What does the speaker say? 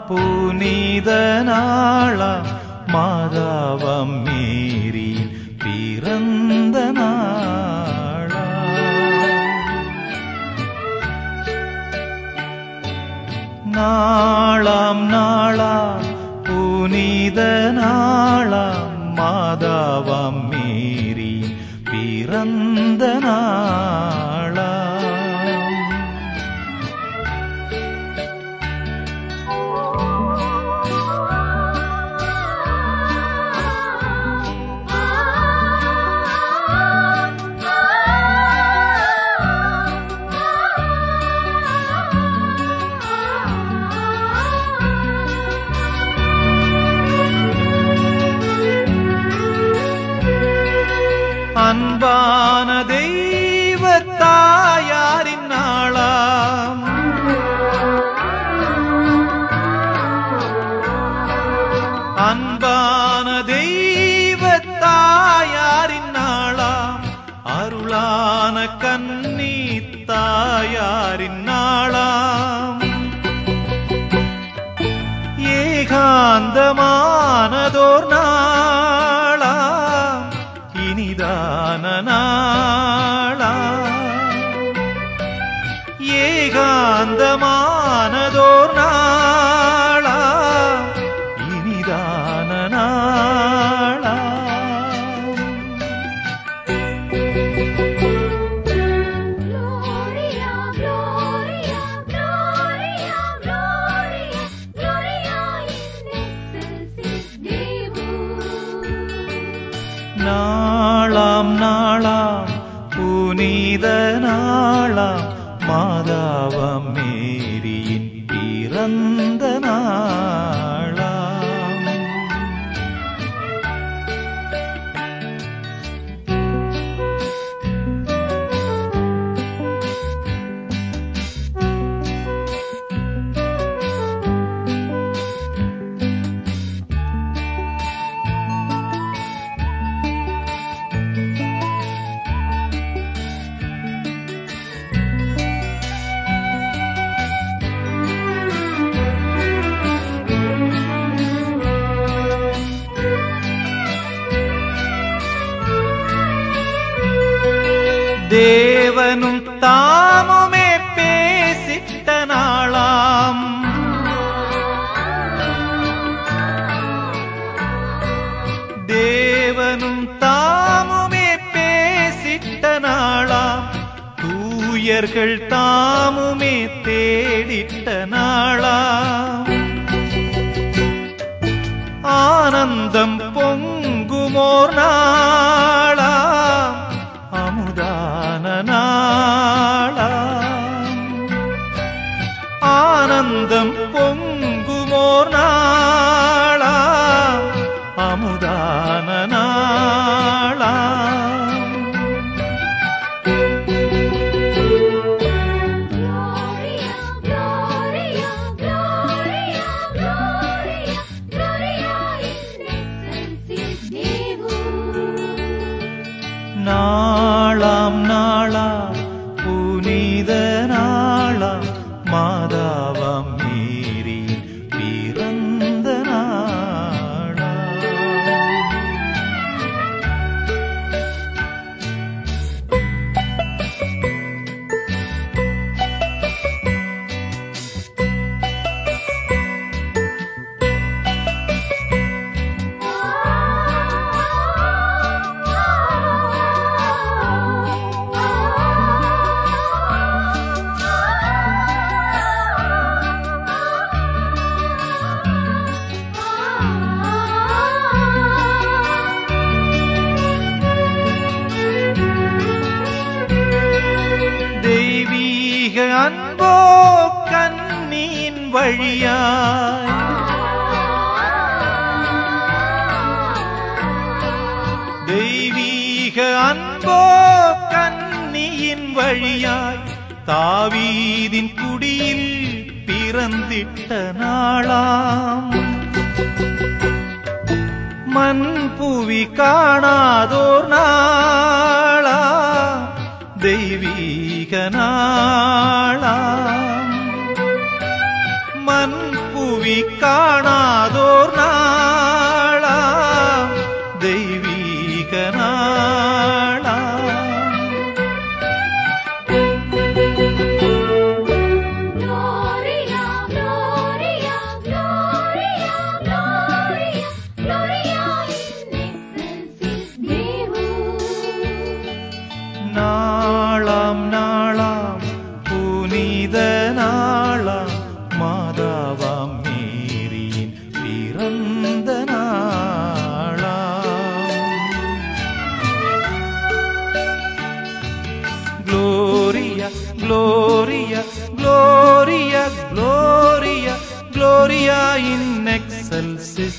புனித நாளாம் மாதாவம் மேரி பிறந்த நாளாம் நாளாம் புனித நாளாம் மாதாவம் மேரி பிறந்த நாளாம். அன்பான தெய்வ தாயாரின் நாளாம், அன்பான தெய்வ தாயாரின் நாளாம், அருளான கன்னி தாயாரின் நாளாம், ஏகாந்தமானதோர் நாளாம், இனிதான நாளாம், ஏகாந்தமானதோர் நாளாம், இனிதான நாளாம். நாளாம் நாளாம் புனித நாளாம் மாதாவம் மேரியின் பிறந்த நாளாம். தேவனும் தாமுமே பேசிட்ட நாளாம், தேவனும் தாமுமே பேசிட்ட நாளாம், தூயர்கள் தாமுமே தேடிட்ட நாளாம், ஆனந்தம் பொங்குமோர் நாளாம், அமுதான நாளாம், ஆனந்தம் பொங்குமோர் நாளாம், அமுதான நாளாம். நாளாம் நாளாம் புனித நாளாம் மாதாவம் மேரி பிறந்த நாளாம். தெய்வீக அன்போ கண்ணின் வழியாய், தெய்வீக அன்போ கண்ணியின் வழியாய், தாவீதின் குடியில் பிறந்திட்ட நாளாம், மண் புவி காணாதோர் நாளாம், தெய்வீக நாளாம், மண் புவி காணாதோர் நாளாம் தெய்வீக நாளாம். நாளாம் நாளாம் புனித நாளாம் மாதாவாம் மேரியின் பிறந்த நாளாம். Gloria, Gloria, Gloria, Gloria, Gloria in excelsis